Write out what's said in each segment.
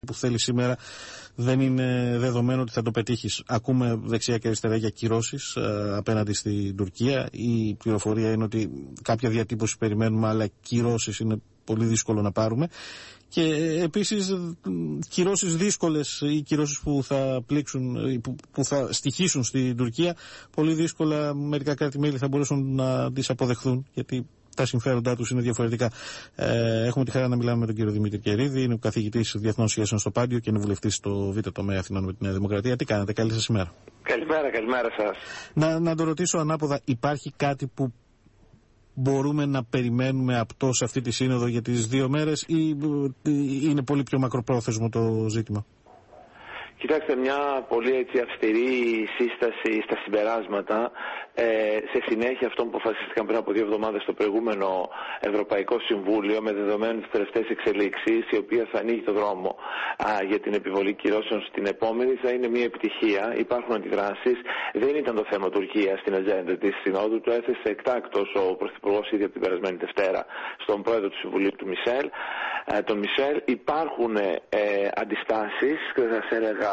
που θέλει σήμερα δεν είναι δεδομένο ότι θα το πετύχεις. Ακούμε δεξιά και αριστερά για κυρώσεις απέναντι στην Τουρκία. Η πληροφορία είναι ότι κάποια διατύπωση περιμένουμε, αλλά κυρώσεις είναι πολύ δύσκολο να πάρουμε. Και επίσης κυρώσεις δύσκολες ή κυρώσεις που θα πλήξουν, που θα στοιχήσουν στην Τουρκία, πολύ δύσκολα μερικά κράτη-μέλη θα μπορούσαν να τις αποδεχθούν, γιατί τα συμφέροντά τους είναι διαφορετικά. Έχουμε τη χαρά να μιλάμε με τον κύριο Δημήτρη Κερίδη, είναι ο καθηγητής Διεθνών Σχέσεων στο Πάντιο και είναι βουλευτής στο Β' Τομέα Αθηνών με τη Νέα Δημοκρατία. Τι κάνετε, καλή σας ημέρα. Καλημέρα σας. Να το ρωτήσω ανάποδα, υπάρχει κάτι που μπορούμε να περιμένουμε απτό σε αυτή τη σύνοδο για τις 2 μέρες ή είναι πολύ πιο μακροπρόθεσμο το ζήτημα? Κοιτάξτε, μια πολύ αυστηρή σύσταση στα συμπεράσματα σε συνέχεια αυτών που αποφασίστηκαν πριν από 2 εβδομάδες στο προηγούμενο Ευρωπαϊκό Συμβούλιο, με δεδομένες τις τελευταίες εξελίξεις, η οποία θα ανοίγει το δρόμο για την επιβολή κυρώσεων στην επόμενη, θα είναι μια επιτυχία. Υπάρχουν αντιδράσεις. Δεν ήταν το θέμα Τουρκία στην ατζέντα της Συνόδου, το έθεσε εκτάκτος ο Πρωθυπουργός ήδη από την περασμένη Δευτέρα στον Πρόεδρο του Συμβουλίου του τον Μισελ. Υπάρχουν αντιστάσεις, θα σε έλεγα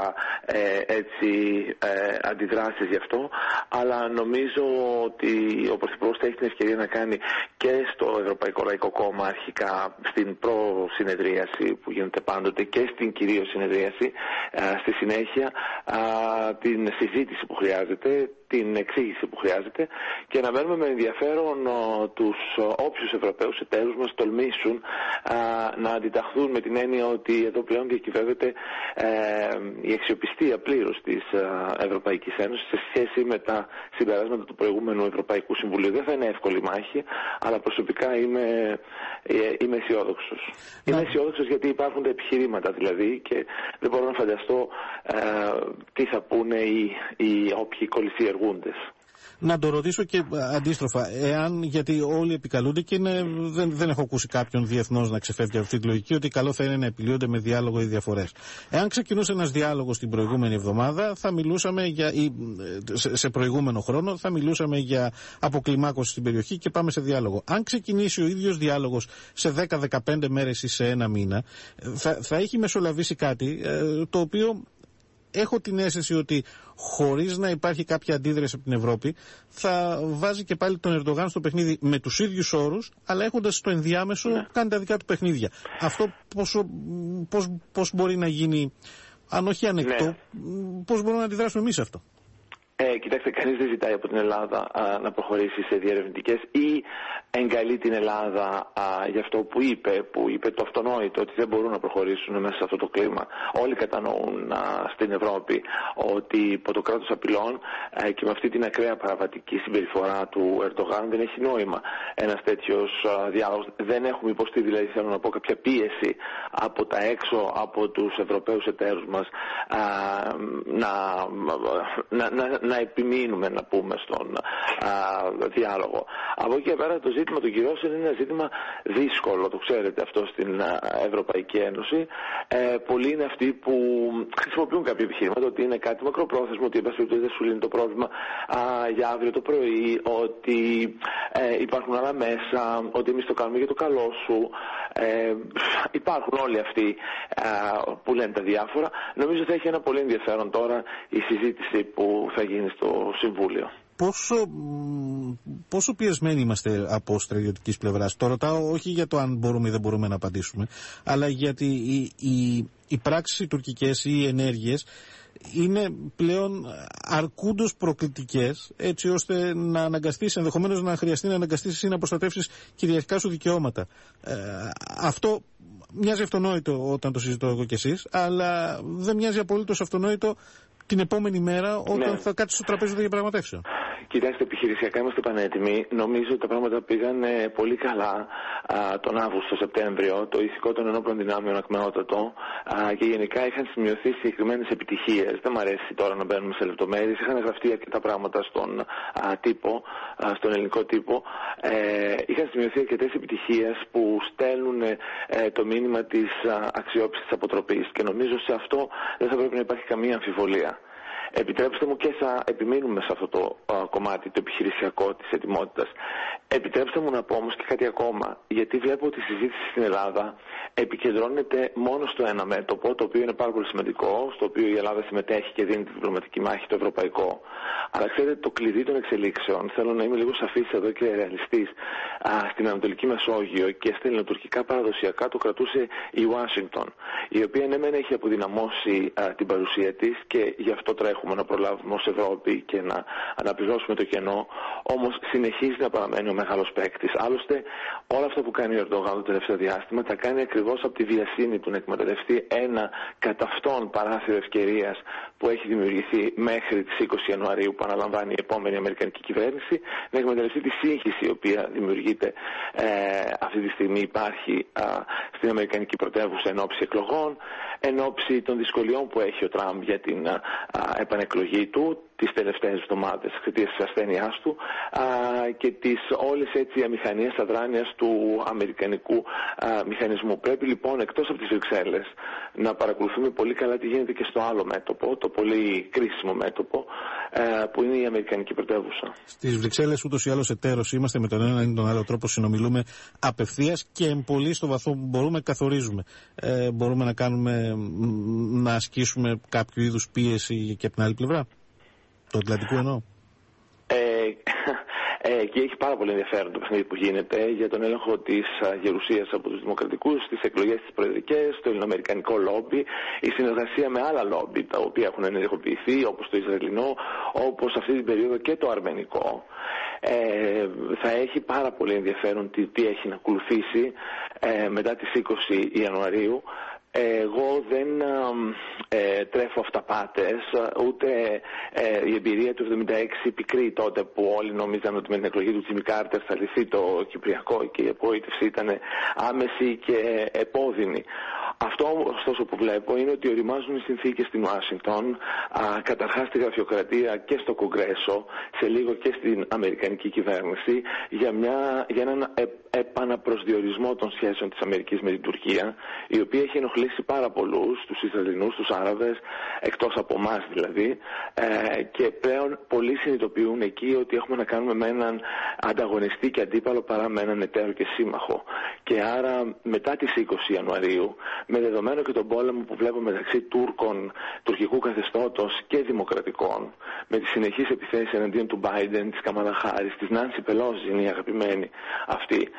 αντιδράσεις γι' αυτό, αλλά νομίζω ότι ο Πρωθυπουργός θα έχει την ευκαιρία να κάνει και στο Ευρωπαϊκό Λαϊκό Κόμμα αρχικά στην προσυνεδρίαση που γίνεται πάντοτε και στην κυρίως συνεδρίαση στη συνέχεια την συζήτηση που χρειάζεται, την εξήγηση που χρειάζεται, και να μένουμε με ενδιαφέρον τους όποιους Ευρωπαίους εταίρους μας τολμήσουν να αντιταχθούν, με την έννοια ότι εδώ πλέον διακυβεύεται η αξιοπιστία πλήρως της Ευρωπαϊκής Ένωσης σε σχέση με τα συμπεράσματα του προηγούμενου Ευρωπαϊκού Συμβουλίου. Δεν θα είναι εύκολη μάχη, αλλά προσωπικά είμαι αισιόδοξος. Είμαι αισιόδοξος γιατί υπάρχουν τα επιχειρήματα δηλαδή, και δεν μπορώ να φανταστώ τι θα πούνε οι όποιοι κολυσιεργούντες. Να το ρωτήσω και αντίστροφα, γιατί όλοι επικαλούνται και δεν έχω ακούσει κάποιον διεθνώς να ξεφεύγει από αυτή τη λογική, ότι καλό θα είναι να επιλύονται με διάλογο οι διαφορές. Εάν ξεκινούσε ένας διάλογος την προηγούμενη εβδομάδα, θα μιλούσαμε σε προηγούμενο χρόνο, θα μιλούσαμε για αποκλιμάκωση στην περιοχή και πάμε σε διάλογο. Αν ξεκινήσει ο ίδιος διάλογος σε 10-15 μέρες ή σε 1 μήνα, θα έχει μεσολαβήσει κάτι το οποίο έχω την αίσθηση ότι χωρίς να υπάρχει κάποια αντίδραση από την Ευρώπη θα βάζει και πάλι τον Ερντογάν στο παιχνίδι με τους ίδιους όρους, αλλά έχοντας στο ενδιάμεσο κάνει τα δικά του παιχνίδια. Αυτό πώς μπορεί να γίνει, αν όχι ανεκτό, πώς μπορούμε να αντιδράσουμε εμείς σε αυτό? Κοιτάξτε, κανείς δεν ζητάει από την Ελλάδα να προχωρήσει σε διερευνητικές ή εγκαλεί την Ελλάδα για αυτό που είπε το αυτονόητο, ότι δεν μπορούν να προχωρήσουν μέσα σε αυτό το κλίμα. Όλοι κατανοούν στην Ευρώπη ότι υπό το κράτος απειλών και με αυτή την ακραία παραβατική συμπεριφορά του Ερντογάν δεν έχει νόημα ένας τέτοιος διάλογος. Δεν έχουμε υποστεί, δηλαδή θέλω να πω, κάποια πίεση από τα έξω, από τους Ευρωπαίους εταίρους μας να επιμείνουμε, να πούμε, στον διάλογο. Από εκεί και πέρα το ζήτημα των κυρώσεων είναι ένα ζήτημα δύσκολο, το ξέρετε αυτό στην Ευρωπαϊκή Ένωση. Πολλοί είναι αυτοί που χρησιμοποιούν κάποια επιχείρηματα ότι είναι κάτι μακροπρόθεσμο, ότι δεν σου λύνει το πρόβλημα για αύριο το πρωί, ότι υπάρχουν άλλα μέσα, ότι εμείς το κάνουμε για το καλό σου. Υπάρχουν όλοι αυτοί που λένε τα διάφορα. Νομίζω θα έχει ένα πολύ ενδιαφέρον τώρα η συζήτηση που θα γίνει στο Συμβούλιο. Πόσο πιεσμένοι είμαστε από στρατιωτικής πλευράς? Το ρωτάω όχι για το αν μπορούμε ή δεν μπορούμε να απαντήσουμε, αλλά γιατί οι πράξεις οι τουρκικές ή οι ενέργειες είναι πλέον αρκούντος προκλητικές, έτσι ώστε να αναγκαστείς, ενδεχομένως να χρειαστεί να αναγκαστείς ή να προστατεύσεις κυριαρχικά σου δικαιώματα. Αυτό μοιάζει αυτονόητο όταν το συζητώ εγώ και εσείς, αλλά δεν μοιάζει απολύτως αυτονόητο την επόμενη μέρα όταν θα κάτσει στο τραπέζι των διαπραγματεύσεων. Κοιτάξτε, επιχειρησιακά είμαστε πανέτοιμοι. Νομίζω ότι τα πράγματα πήγαν πολύ καλά τον Αύγουστο-Σεπτέμβριο. Το ηθικό των ενόπλων δυνάμεων ακμεότατο και γενικά είχαν σημειωθεί συγκεκριμένες επιτυχίες. Δεν μου αρέσει τώρα να μπαίνουμε σε λεπτομέρειες. Είχαν γραφτεί αρκετά πράγματα στον τύπο, στον ελληνικό τύπο. Είχαν σημειωθεί αρκετές επιτυχίες που στέλνουν το μήνυμα της αξιόπιστης αποτροπής. Και νομίζω σε αυτό δεν θα πρέπει να υπάρχει καμία αμφιβολία. Επιτρέψτε μου, και θα επιμείνουμε σε αυτό το κομμάτι, το επιχειρησιακό της ετοιμότητας. Επιτρέψτε μου να πω όμως και κάτι ακόμα, γιατί βλέπω ότι η συζήτηση στην Ελλάδα επικεντρώνεται μόνο στο ένα μέτωπο, το οποίο είναι πάρα πολύ σημαντικό, στο οποίο η Ελλάδα συμμετέχει και δίνει τη διπλωματική μάχη, το ευρωπαϊκό. Αλλά ξέρετε, το κλειδί των εξελίξεων, θέλω να είμαι λίγο σαφής εδώ και ρεαλιστής, στην Ανατολική Μεσόγειο και στα ελληνοτουρκικά παραδοσιακά το κρατούσε η Ουάσιγκτον, η οποία ναι μεν έχει αποδυναμώσει την παρουσία της και γι' αυτό τρέχουμε να προλάβουμε ως Ευρώπη και να αναπληρώσουμε το κενό, όμως συνεχίζει να παραμένει ο μεγάλος παίκτης. Άλλωστε, όλα αυτά που κάνει ο Ερντογάν το τελευταίο διάστημα τα κάνει ακριβώς από τη βιασύνη του να εκμεταλλευτεί ένα κατά αυτόν παράθυρο ευκαιρίας που έχει δημιουργηθεί μέχρι τις 20 Ιανουαρίου που αναλαμβάνει η επόμενη αμερικανική κυβέρνηση, να εκμεταλλευτεί τη σύγχυση η οποία δημιουργείται αυτή τη στιγμή, υπάρχει στην αμερικανική πρωτεύουσα εν ώψη εκλογών, εν ώψη των δυσκολιών που έχει ο Τραμπ για την επανεκλογή του τις τελευταίες εβδομάδες εξαιτίας της ασθένειάς του και τις όλες έτσι αμηχανίες αδράνειας του αμερικανικού μηχανισμού. Πρέπει λοιπόν εκτός από τις Βρυξέλλες να παρακολουθούμε πολύ καλά τι γίνεται και στο άλλο μέτωπο, το πολύ κρίσιμο μέτωπο που είναι η αμερικανική πρωτεύουσα. Στις Βρυξέλλες ούτως ή άλλως εταίρος είμαστε, με τον ένα ή τον άλλο τρόπο συνομιλούμε απευθείας και πολύ στο βαθμό που μπορούμε καθορίζουμε. Μπορούμε να κάνουμε, να ασκήσουμε κάποιο είδους πίεση και από την άλλη πλευρά. Το Ατλαντικού εννοώ. Και έχει πάρα πολύ ενδιαφέρον το παιχνίδι που γίνεται για τον έλεγχο της γερουσίας από τους δημοκρατικούς, τις εκλογές τις προεδρικές, το ελληνοαμερικανικό λόμπι, η συνεργασία με άλλα λόμπι τα οποία έχουν ενεργοποιηθεί, όπως το Ισραηλινό, όπως αυτή την περίοδο και το Αρμενικό. Θα έχει πάρα πολύ ενδιαφέρον τι έχει να ακολουθήσει μετά τις 20 Ιανουαρίου. Εγώ δεν τρέφω αυταπάτες, ούτε η εμπειρία του 1976 πικρή τότε που όλοι νόμιζαν ότι με την εκλογή του Τζίμι Κάρτερ θα λυθεί το Κυπριακό και η απογοήτευση ήταν άμεση και επώδυνη. Αυτό ωστόσο που βλέπω είναι ότι οριμάζουν οι συνθήκες στην Ουάσιγκτον, καταρχάς στη γραφειοκρατία και στο Κογκρέσο, σε λίγο και στην αμερικανική κυβέρνηση, για έναν επαναπροσδιορισμό των σχέσεων της Αμερικής με την Τουρκία, η οποία έχει ενοχλήσει πάρα πολλούς, τους Ισραηλινούς, τους Άραβες, εκτός από εμάς δηλαδή, και πλέον πολλοί συνειδητοποιούν εκεί ότι έχουμε να κάνουμε με έναν ανταγωνιστή και αντίπαλο παρά με έναν εταίρο και σύμμαχο. Και άρα μετά τις 20 Ιανουαρίου, με δεδομένο και τον πόλεμο που βλέπω μεταξύ Τούρκων, τουρκικού καθεστώτος και δημοκρατικών, με τις συνεχείς επιθέσεις εναντίον του Μπάιντεν, της Καμάλα Χάρις, της Νάνση Πελόζη, είναι η αγαπημένη αυτή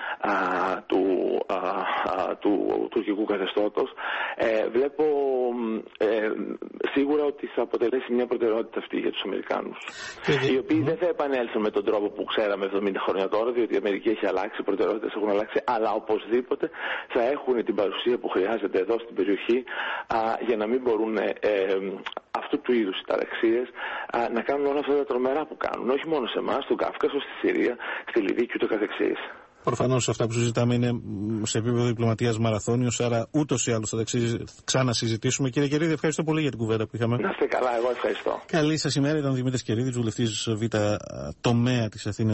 του τουρκικού καθεστώτος, βλέπω σίγουρα ότι θα αποτελέσει μια προτεραιότητα αυτή για τους Αμερικάνους, οι οποίοι δεν θα επανέλθουν με τον τρόπο που ξέραμε 70 χρόνια τώρα, διότι η Αμερική έχει αλλάξει, οι προτεραιότητες έχουν αλλάξει, αλλά οπωσδήποτε θα έχουν την παρουσία που χρειάζεται εδώ στην περιοχή για να μην μπορούν αυτού του είδους οι ταραξίες να κάνουν όλα αυτά τα τρομερά που κάνουν, όχι μόνο σε εμάς, στον Κάφκασο, στη Συρία, στη Λιβύη και ούτω καθεξής. Προφανώς αυτά που συζητάμε είναι σε επίπεδο διπλωματίας μαραθώνιος, άρα ούτως ή άλλως θα τα ξανασυζητήσουμε. Κύριε Κερίδη, ευχαριστώ πολύ για την κουβέντα που είχαμε. Να είστε καλά, εγώ ευχαριστώ. Καλή σας ημέρα, ήταν ο Δημήτρης Κερίδης, βουλευτής Β' τομέα της Αθήνας.